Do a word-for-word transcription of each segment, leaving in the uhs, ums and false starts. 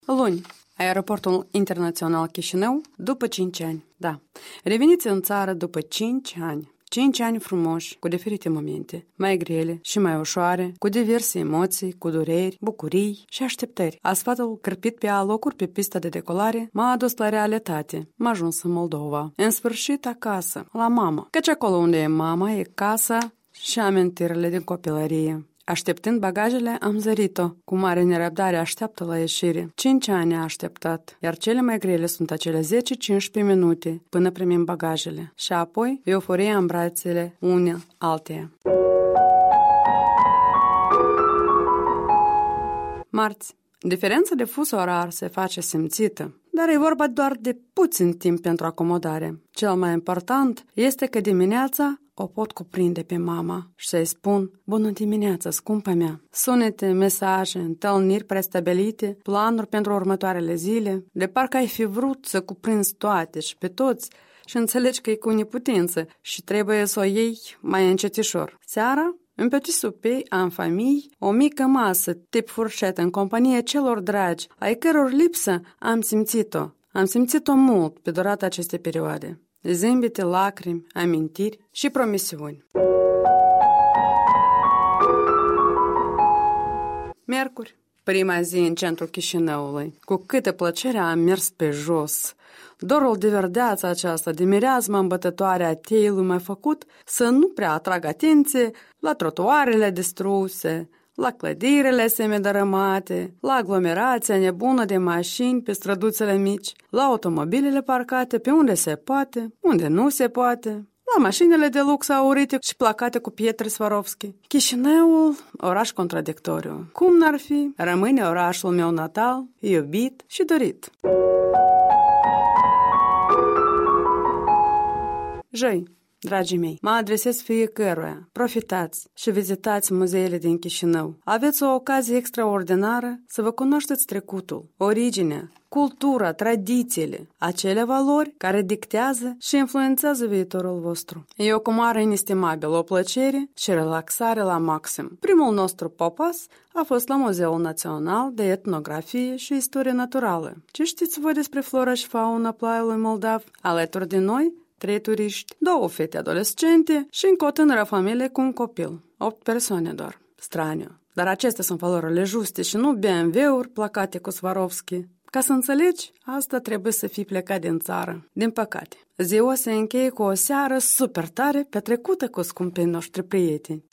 Luni, aeroportul internațional Chișinău, după cinci ani. Da, reveniți în țară după cinci ani. Cinci ani frumoși, cu diferite momente, mai grele și mai ușoare, cu diverse emoții, cu dureri, bucurii și așteptări. Asfaltul cârpit pe alocuri pe pista de decolare m-a adus la realitate. M-a ajuns în Moldova. În sfârșit acasă, la mama. Căci acolo unde e mama, e casa și amintirile din copilărie. Așteptând bagajele, am zărit-o. Cu mare nerăbdare așteaptă la ieșire. Cinci ani a așteptat, iar cele mai grele sunt acele zece-cincisprezece minute până primim bagajele. Și apoi euforia în brațele une alteia. Marți. Diferența de fus orar se face simțită, dar e vorba doar de puțin timp pentru acomodare. Cel mai important este că dimineața o pot cuprinde pe mama și să-i spun: bună dimineața, scumpă mea. Sunete, mesaje, întâlniri prestabilite, planuri pentru următoarele zile, de parcă ai fi vrut să cuprinzi toate și pe toți și înțelegi că e cu neputință și trebuie să o iei mai încetișor. Seara, un petit souper în familie, o mică masă tip furșetă în companie celor dragi, ai căror lipsă am simțit-o. Am simțit-o mult pe durata acestei perioade. Zâmbete, lacrimi, amintiri și promisiuni. Miercuri, prima zi în centrul Chișinăului. Cu câtă plăcere am mers pe jos. Dorul de verdeață aceasta, de mireazmă îmbătătoare a teiului m-a făcut să nu prea atrag atenție la trotuarele distruse, la clădirile semidărâmate, la aglomerația nebună de mașini pe străduțele mici, la automobilele parcate pe unde se poate, unde nu se poate, la mașinile de lux aurite și placate cu pietre Swarovski. Chișinăul, oraș contradictoriu. Cum n-ar fi, rămâne orașul meu natal, iubit și dorit. Joi. Dragii mei, mă adresez fiecăruia. Profitați și vizitați muzeele din Chișinău. Aveți o ocazie extraordinară să vă cunoașteți trecutul, originea, cultura, tradițiile, acele valori care dictează și influențează viitorul vostru. E o comoară inestimabilă, o plăcere și relaxare la maxim. Primul nostru popas a fost la Muzeul Național de Etnografie și Istorie Naturală. Ce știți voi despre flora și fauna plaiului moldav? Alături de noi, trei turiști, două fete adolescente și încă o tânără familie cu un copil. Opt persoane doar. Straniu. Dar acestea sunt valorile juste și nu B M W-uri placate cu Swarovski. Ca să înțelegi, asta trebuie să fii plecat din țară. Din păcate, ziua se încheie cu o seară super tare petrecută cu scumpii noștri prieteni.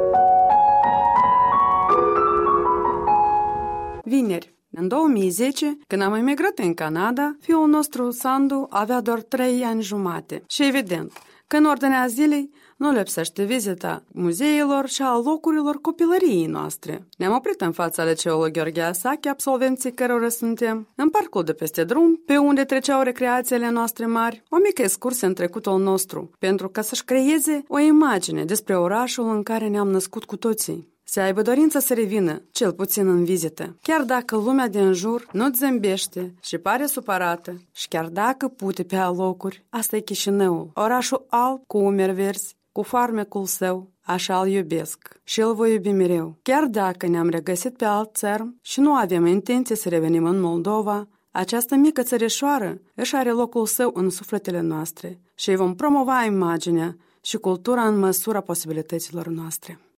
Vineri. În două mii zece, când am emigrat în Canada, fiul nostru, Sandu, avea doar trei ani jumate. Și evident că în ordinea zilei nu lipsește vizita muzeilor și a locurilor copilăriei noastre. Ne-am oprit în fața liceului Gheorghe Asache, absolvenții cărora suntem, în parcul de peste drum, pe unde treceau recreațiile noastre mari, o mică excursie în trecutul nostru, pentru ca să-și creeze o imagine despre orașul în care ne-am născut cu toții. Să aibă dorința să revină, cel puțin în vizită. Chiar dacă lumea din jur nu-ți zâmbește și pare supărată, și chiar dacă pute pe alocuri, asta e Chișinăul, orașul alb cu umeri verzi, cu farmecul său, așa îl iubesc și îl voi iubi mereu. Chiar dacă ne-am regăsit pe alt țărm și nu avem intenție să revenim în Moldova, această mică țărișoară își are locul său în sufletele noastre și îi vom promova imaginea și cultura în măsura posibilităților noastre.